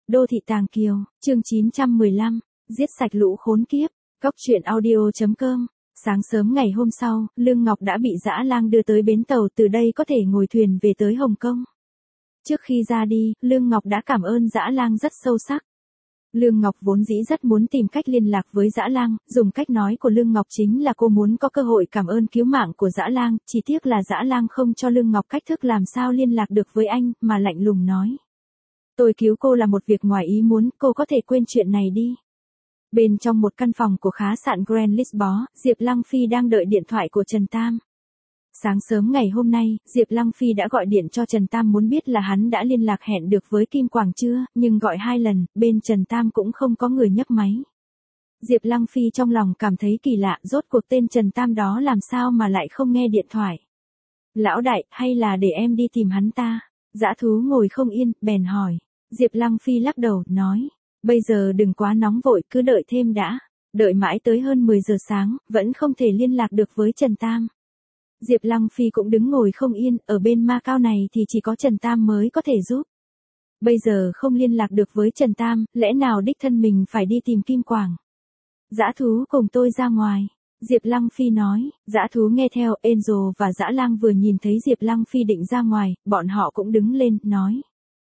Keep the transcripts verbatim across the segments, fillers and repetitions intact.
Đô thị Tàng Kiều, chương chín trăm mười lăm, giết sạch lũ khốn kiếp, Cốc truyện audio chấm com. Sáng sớm ngày hôm sau, Lương Ngọc đã bị Dã Lang đưa tới bến tàu, từ đây có thể ngồi thuyền về tới Hồng Kông. Trước khi ra đi, Lương Ngọc đã cảm ơn Dã Lang rất sâu sắc. Lương Ngọc vốn dĩ rất muốn tìm cách liên lạc với Dã Lang, dùng cách nói của Lương Ngọc chính là cô muốn có cơ hội cảm ơn cứu mạng của Dã Lang, chỉ tiếc là Dã Lang không cho Lương Ngọc cách thức làm sao liên lạc được với anh, mà lạnh lùng nói. Tôi cứu cô là một việc ngoài ý muốn, cô có thể quên chuyện này đi. Bên trong một căn phòng của khá sạn Grand Lisbon, Diệp Lăng Phi đang đợi điện thoại của Trần Tam. Sáng sớm ngày hôm nay, Diệp Lăng Phi đã gọi điện cho Trần Tam muốn biết là hắn đã liên lạc hẹn được với Kim Quảng chưa, nhưng gọi hai lần, bên Trần Tam cũng không có người nhấc máy. Diệp Lăng Phi trong lòng cảm thấy kỳ lạ, rốt cuộc tên Trần Tam đó làm sao mà lại không nghe điện thoại. Lão đại, hay là để em đi tìm hắn ta? Dã Thú ngồi không yên, bèn hỏi. Diệp Lăng Phi lắc đầu, nói. Bây giờ đừng quá nóng vội, cứ đợi thêm đã. Đợi mãi tới hơn mười giờ sáng, vẫn không thể liên lạc được với Trần Tam. Diệp Lăng Phi cũng đứng ngồi không yên, ở bên Macau này thì chỉ có Trần Tam mới có thể giúp. Bây giờ không liên lạc được với Trần Tam, lẽ nào đích thân mình phải đi tìm Kim Quảng? Dã Thú cùng tôi ra ngoài. Diệp Lăng Phi nói. Dã Thú nghe theo, Angel và Dã Lang vừa nhìn thấy Diệp Lăng Phi định ra ngoài, bọn họ cũng đứng lên, nói.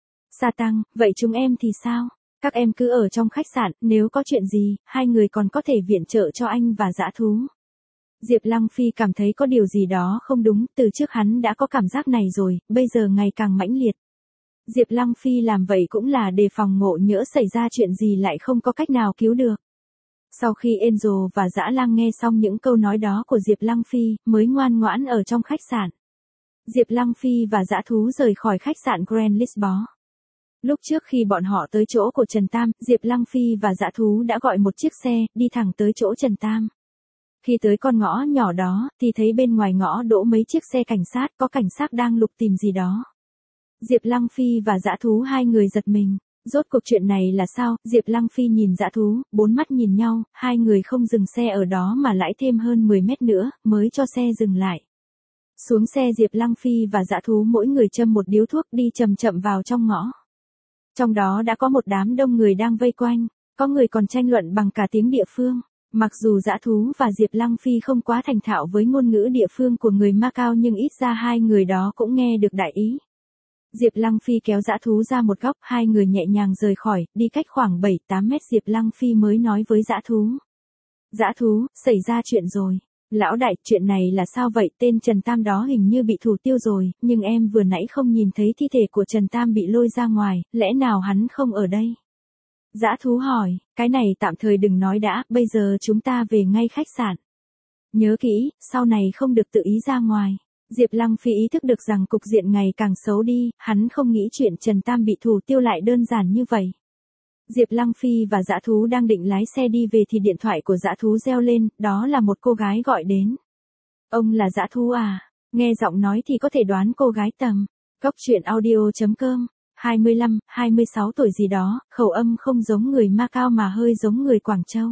Sa Tăng, vậy chúng em thì sao? Các em cứ ở trong khách sạn, nếu có chuyện gì, hai người còn có thể viện trợ cho anh và Dã Thú. Diệp Lăng Phi cảm thấy có điều gì đó không đúng, từ trước hắn đã có cảm giác này rồi, bây giờ ngày càng mãnh liệt. Diệp Lăng Phi làm vậy cũng là đề phòng ngộ nhỡ xảy ra chuyện gì lại không có cách nào cứu được. Sau khi Angel và Dã Lang nghe xong những câu nói đó của Diệp Lăng Phi, mới ngoan ngoãn ở trong khách sạn. Diệp Lăng Phi và Dã Thú rời khỏi khách sạn Grand Lisbon. Lúc trước khi bọn họ tới chỗ của Trần Tam, Diệp Lăng Phi và Dã Thú đã gọi một chiếc xe, đi thẳng tới chỗ Trần Tam. Khi tới con ngõ nhỏ đó, thì thấy bên ngoài ngõ đỗ mấy chiếc xe cảnh sát, có cảnh sát đang lục tìm gì đó. Diệp Lăng Phi và Dã Thú hai người giật mình. Rốt cuộc chuyện này là sao? Diệp Lăng Phi nhìn Dã Thú, bốn mắt nhìn nhau, hai người không dừng xe ở đó mà lái thêm hơn mười mét nữa, mới cho xe dừng lại. Xuống xe Diệp Lăng Phi và Dã Thú mỗi người châm một điếu thuốc đi chậm chậm vào trong ngõ. Trong đó đã có một đám đông người đang vây quanh, có người còn tranh luận bằng cả tiếng địa phương. Mặc dù Dã Thú và Diệp Lăng Phi không quá thành thạo với ngôn ngữ địa phương của người Macau nhưng ít ra hai người đó cũng nghe được đại ý. Diệp Lăng Phi kéo Dã Thú ra một góc, hai người nhẹ nhàng rời khỏi, đi cách khoảng bảy tám mét Diệp Lăng Phi mới nói với Dã Thú. Dã Thú, xảy ra chuyện rồi. Lão đại, chuyện này là sao vậy? Tên Trần Tam đó hình như bị thủ tiêu rồi, nhưng em vừa nãy không nhìn thấy thi thể của Trần Tam bị lôi ra ngoài, lẽ nào hắn không ở đây? Dã Thú hỏi, cái này tạm thời đừng nói đã, bây giờ chúng ta về ngay khách sạn. Nhớ kỹ, sau này không được tự ý ra ngoài. Diệp Lăng Phi ý thức được rằng cục diện ngày càng xấu đi, hắn không nghĩ chuyện Trần Tam bị thủ tiêu lại đơn giản như vậy. Diệp Lăng Phi và Dã Thú đang định lái xe đi về thì điện thoại của Dã Thú reo lên, đó là một cô gái gọi đến. Ông là Dã Thú à? Nghe giọng nói thì có thể đoán cô gái tầm. Cốc truyện audio chấm com. hai mươi lăm, hai mươi sáu tuổi gì đó, khẩu âm không giống người Macau mà hơi giống người Quảng Châu.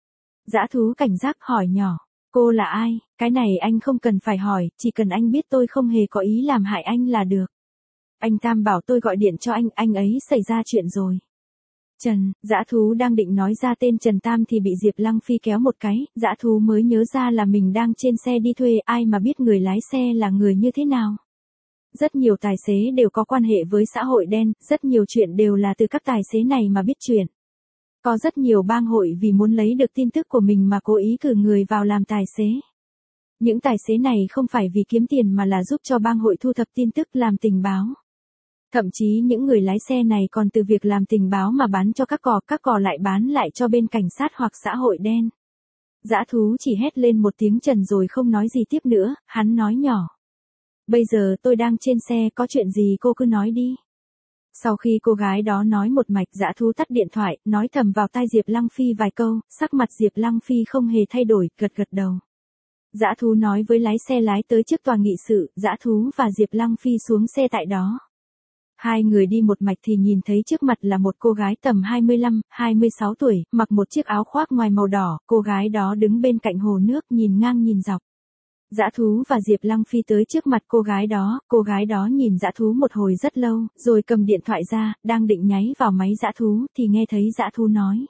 Dã Thú cảnh giác hỏi nhỏ, cô là ai? Cái này anh không cần phải hỏi, chỉ cần anh biết tôi không hề có ý làm hại anh là được. Anh Tam bảo tôi gọi điện cho anh, anh ấy xảy ra chuyện rồi. Trần, Dã Thú đang định nói ra tên Trần Tam thì bị Diệp Lăng Phi kéo một cái, Dã Thú mới nhớ ra là mình đang trên xe đi thuê, ai mà biết người lái xe là người như thế nào. Rất nhiều tài xế đều có quan hệ với xã hội đen, rất nhiều chuyện đều là từ các tài xế này mà biết chuyện. Có rất nhiều bang hội vì muốn lấy được tin tức của mình mà cố ý cử người vào làm tài xế. Những tài xế này không phải vì kiếm tiền mà là giúp cho bang hội thu thập tin tức làm tình báo. Thậm chí những người lái xe này còn từ việc làm tình báo mà bán cho các cò, các cò lại bán lại cho bên cảnh sát hoặc xã hội đen. Dã Thú chỉ hét lên một tiếng Trần rồi không nói gì tiếp nữa, hắn nói nhỏ. Bây giờ tôi đang trên xe, có chuyện gì cô cứ nói đi. Sau khi cô gái đó nói một mạch, Dã Thú tắt điện thoại, nói thầm vào tai Diệp Lăng Phi vài câu, sắc mặt Diệp Lăng Phi không hề thay đổi, gật gật đầu. Dã Thú nói với lái xe lái tới trước tòa nghị sự, Dã Thú và Diệp Lăng Phi xuống xe tại đó. Hai người đi một mạch thì nhìn thấy trước mặt là một cô gái tầm hai mươi lăm, hai mươi sáu tuổi, mặc một chiếc áo khoác ngoài màu đỏ, cô gái đó đứng bên cạnh hồ nước nhìn ngang nhìn dọc. Dã thú và Diệp Lăng Phi tới trước mặt cô gái đó, cô gái đó nhìn dã thú một hồi rất lâu, rồi cầm điện thoại ra, đang định nháy vào máy dã thú, thì nghe thấy dã thú nói.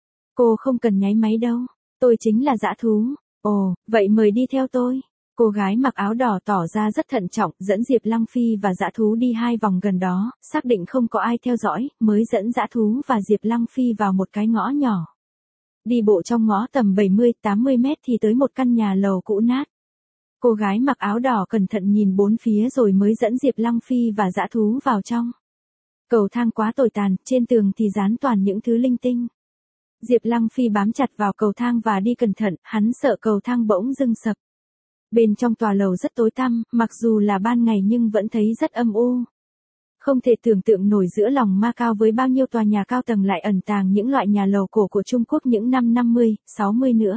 Cô không cần nháy máy đâu, tôi chính là dã thú. Ồ, vậy mời đi theo tôi. Cô gái mặc áo đỏ tỏ ra rất thận trọng, dẫn Diệp Lăng Phi và dã thú đi hai vòng gần đó, xác định không có ai theo dõi, mới dẫn dã thú và Diệp Lăng Phi vào một cái ngõ nhỏ. Đi bộ trong ngõ tầm bảy mươi tám mươi mét thì tới một căn nhà lầu cũ nát. Cô gái mặc áo đỏ cẩn thận nhìn bốn phía rồi mới dẫn Diệp Lăng Phi và dã thú vào trong. Cầu thang quá tồi tàn, trên tường thì dán toàn những thứ linh tinh. Diệp Lăng Phi bám chặt vào cầu thang và đi cẩn thận, hắn sợ cầu thang bỗng dưng sập. Bên trong tòa lầu rất tối tăm, mặc dù là ban ngày nhưng vẫn thấy rất âm u. Không thể tưởng tượng nổi giữa lòng Macau với bao nhiêu tòa nhà cao tầng lại ẩn tàng những loại nhà lầu cổ của Trung Quốc những năm năm mươi, sáu mươi nữa.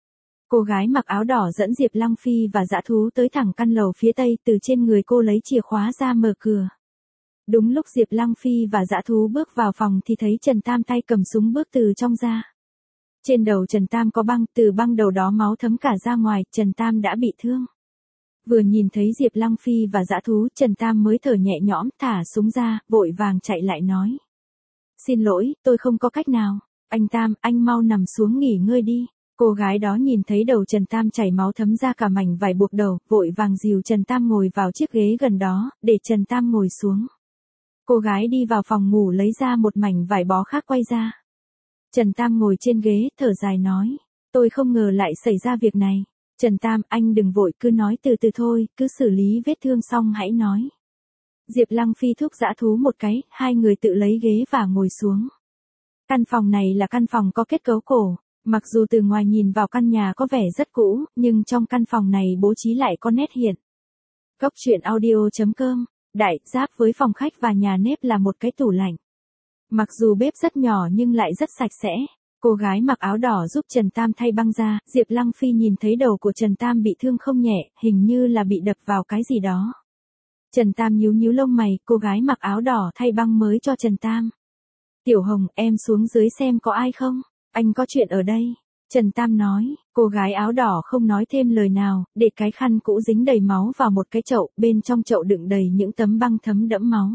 Cô gái mặc áo đỏ dẫn Diệp Lăng Phi và dã thú tới thẳng căn lầu phía tây, từ trên người cô lấy chìa khóa ra mở cửa. Đúng lúc Diệp Lăng Phi và dã thú bước vào phòng thì thấy Trần Tam tay cầm súng bước từ trong ra. Trên đầu Trần Tam có băng, từ băng đầu đó máu thấm cả ra ngoài, Trần Tam đã bị thương. Vừa nhìn thấy Diệp Lăng Phi và dã thú, Trần Tam mới thở nhẹ nhõm, thả súng ra, vội vàng chạy lại nói. Xin lỗi, tôi không có cách nào. Anh Tam, anh mau nằm xuống nghỉ ngơi đi. Cô gái đó nhìn thấy đầu Trần Tam chảy máu thấm ra cả mảnh vải buộc đầu, vội vàng dìu Trần Tam ngồi vào chiếc ghế gần đó, để Trần Tam ngồi xuống. Cô gái đi vào phòng ngủ lấy ra một mảnh vải bó khác quay ra. Trần Tam ngồi trên ghế, thở dài nói. Tôi không ngờ lại xảy ra việc này. Trần Tam, anh đừng vội, cứ nói từ từ thôi, cứ xử lý vết thương xong hãy nói. Diệp Lăng Phi thúc dã thú một cái, hai người tự lấy ghế và ngồi xuống. Căn phòng này là căn phòng có kết cấu cổ. Mặc dù từ ngoài nhìn vào căn nhà có vẻ rất cũ, nhưng trong căn phòng này bố trí lại có nét hiện. Góc truyện audio chấm com, đại, giáp với phòng khách và nhà nếp là một cái tủ lạnh. Mặc dù bếp rất nhỏ nhưng lại rất sạch sẽ. Cô gái mặc áo đỏ giúp Trần Tam thay băng ra, Diệp Lăng Phi nhìn thấy đầu của Trần Tam bị thương không nhẹ, hình như là bị đập vào cái gì đó. Trần Tam nhíu nhíu lông mày, cô gái mặc áo đỏ thay băng mới cho Trần Tam. Tiểu Hồng, em xuống dưới xem có ai không? Anh có chuyện ở đây. Trần Tam nói, cô gái áo đỏ không nói thêm lời nào, để cái khăn cũ dính đầy máu vào một cái chậu, bên trong chậu đựng đầy những tấm băng thấm đẫm máu.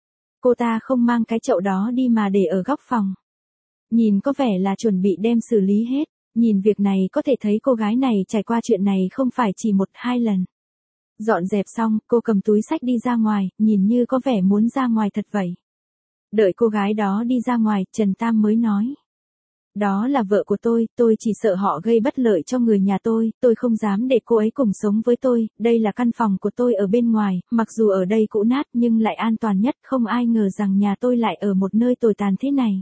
Cô ta không mang cái chậu đó đi mà để ở góc phòng. Nhìn có vẻ là chuẩn bị đem xử lý hết, nhìn việc này có thể thấy cô gái này trải qua chuyện này không phải chỉ một hai lần. Dọn dẹp xong, cô cầm túi xách đi ra ngoài, nhìn như có vẻ muốn ra ngoài thật vậy. Đợi cô gái đó đi ra ngoài, Trần Tam mới nói. Đó là vợ của tôi, tôi chỉ sợ họ gây bất lợi cho người nhà tôi, tôi không dám để cô ấy cùng sống với tôi, đây là căn phòng của tôi ở bên ngoài, mặc dù ở đây cũ nát nhưng lại an toàn nhất, không ai ngờ rằng nhà tôi lại ở một nơi tồi tàn thế này.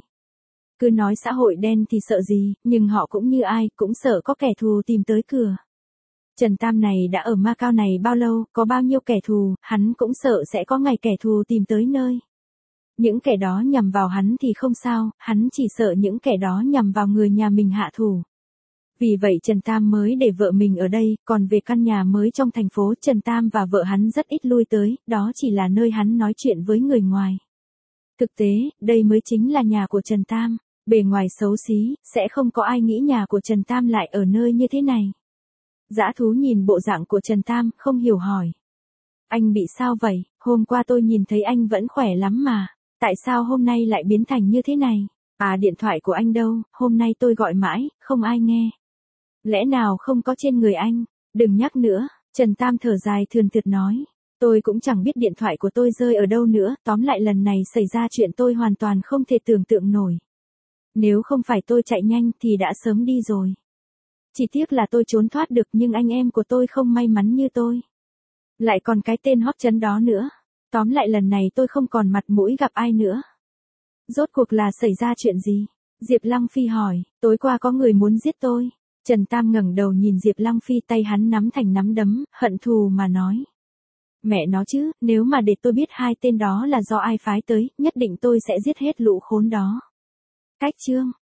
Cứ nói xã hội đen thì sợ gì, nhưng họ cũng như ai, cũng sợ có kẻ thù tìm tới cửa. Trần Tam này đã ở Macau này bao lâu, có bao nhiêu kẻ thù, hắn cũng sợ sẽ có ngày kẻ thù tìm tới nơi. Những kẻ đó nhằm vào hắn thì không sao, hắn chỉ sợ những kẻ đó nhằm vào người nhà mình hạ thủ. Vì vậy Trần Tam mới để vợ mình ở đây, còn về căn nhà mới trong thành phố, Trần Tam và vợ hắn rất ít lui tới, đó chỉ là nơi hắn nói chuyện với người ngoài. Thực tế, đây mới chính là nhà của Trần Tam, bề ngoài xấu xí, sẽ không có ai nghĩ nhà của Trần Tam lại ở nơi như thế này. Dã thú nhìn bộ dạng của Trần Tam, không hiểu hỏi. Anh bị sao vậy, hôm qua tôi nhìn thấy anh vẫn khỏe lắm mà. Tại sao hôm nay lại biến thành như thế này? À, điện thoại của anh đâu, hôm nay tôi gọi mãi, không ai nghe. Lẽ nào không có trên người anh? Đừng nhắc nữa, Trần Tam thở dài thườn thượt nói. Tôi cũng chẳng biết điện thoại của tôi rơi ở đâu nữa, tóm lại lần này xảy ra chuyện tôi hoàn toàn không thể tưởng tượng nổi. Nếu không phải tôi chạy nhanh thì đã sớm đi rồi. Chỉ tiếc là tôi trốn thoát được nhưng anh em của tôi không may mắn như tôi. Lại còn cái tên hót chấn đó nữa. Tóm lại lần này tôi không còn mặt mũi gặp ai nữa. Rốt cuộc là xảy ra chuyện gì? Diệp Lăng Phi hỏi, tối qua có người muốn giết tôi. Trần Tam ngẩng đầu nhìn Diệp Lăng Phi, tay hắn nắm thành nắm đấm, hận thù mà nói. Mẹ nó chứ, nếu mà để tôi biết hai tên đó là do ai phái tới, nhất định tôi sẽ giết hết lũ khốn đó. Cách chương